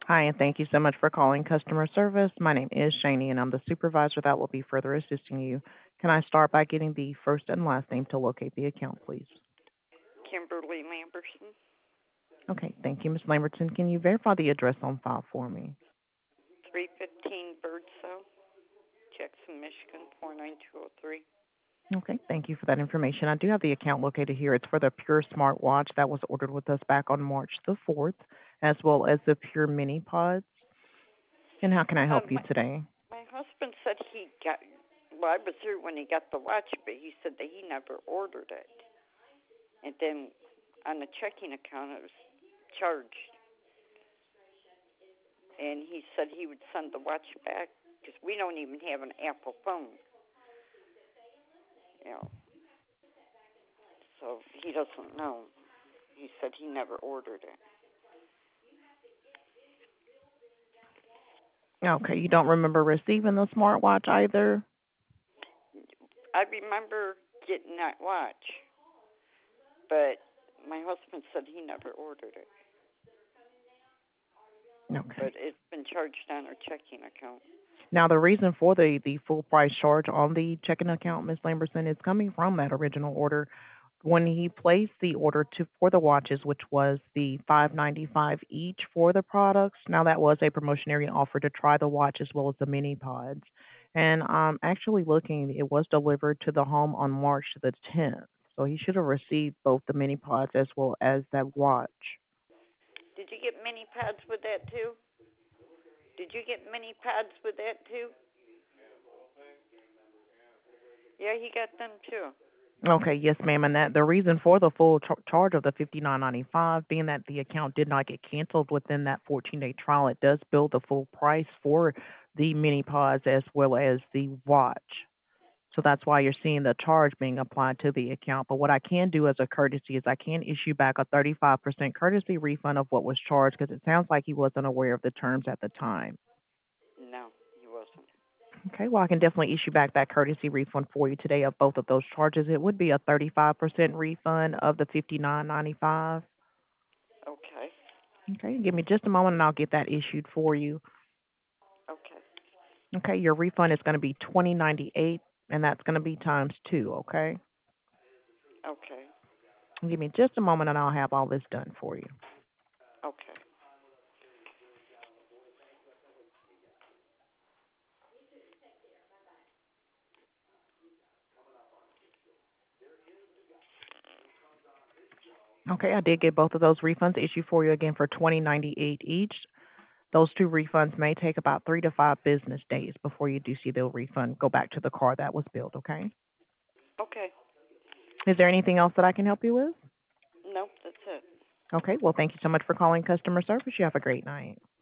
Hi, and thank you so much for calling customer service. My name is Shani, and I'm the supervisor that will be further assisting you. Can I start by getting the first and last name to locate the account, please? Kimberly Lamberson, Okay, thank you, Ms. Lamberton. Can you verify the address on file for me? 315 Birdsell, Jackson, Michigan, 49203. Okay, thank you for that information. I do have the account located here. It's for the Pure smartwatch that was ordered with us back on March the 4th, as well as the Pure Mini Pods. And how can I help you My, today? my husband said well, I was here when he got the watch, but he said that he never ordered it. And then on the checking account, it was charged. And he said he would send the watch back because we don't even have an Apple phone, you know. So he doesn't know. He said he never ordered it. Okay, you don't remember receiving the smartwatch either? I remember getting that watch, but my husband said he never ordered it. Okay. But it's been charged on our checking account. Now, the reason for the full price charge on the checking account, Ms. Lamberson, is coming from that original order. When he placed the order for the watches, which was the $5.95 each for the products, now that was a promotionary offer to try the watch as well as the mini pods. And actually looking, it was delivered to the home on March the 10th. So he should have received both the mini pods as well as that watch. Did you get mini pads with that too? Did you get mini pads with that too? Yeah, he got them too. Okay, yes, ma'am. And that the reason for the full charge of the 59.95, being that the account did not get canceled within that 14-day trial, it does bill the full price for the mini pods as well as the watch. So that's why you're seeing the charge being applied to the account. But what I can do as a courtesy is I can issue back a 35% courtesy refund of what was charged because it sounds like he wasn't aware of the terms at the time. No, he wasn't. Okay, well, I can definitely issue back that courtesy refund for you today of both of those charges. It would be a 35% refund of the 59.95. Okay. Okay, give me just a moment and I'll get that issued for you. Okay. Okay, your refund is going to be 20.98, and that's going to be times two. Okay, Okay. give me just a moment and I'll have all this done for you. Okay. Okay, I did get both of those refunds issued for you again for 20.98 each. Those two refunds may take about 3 to 5 business days before you do see the refund go back to the card that was billed. Okay. Okay. Is there anything else that I can help you with? Nope, that's it. Okay. Well, thank you so much for calling customer service. You have a great night.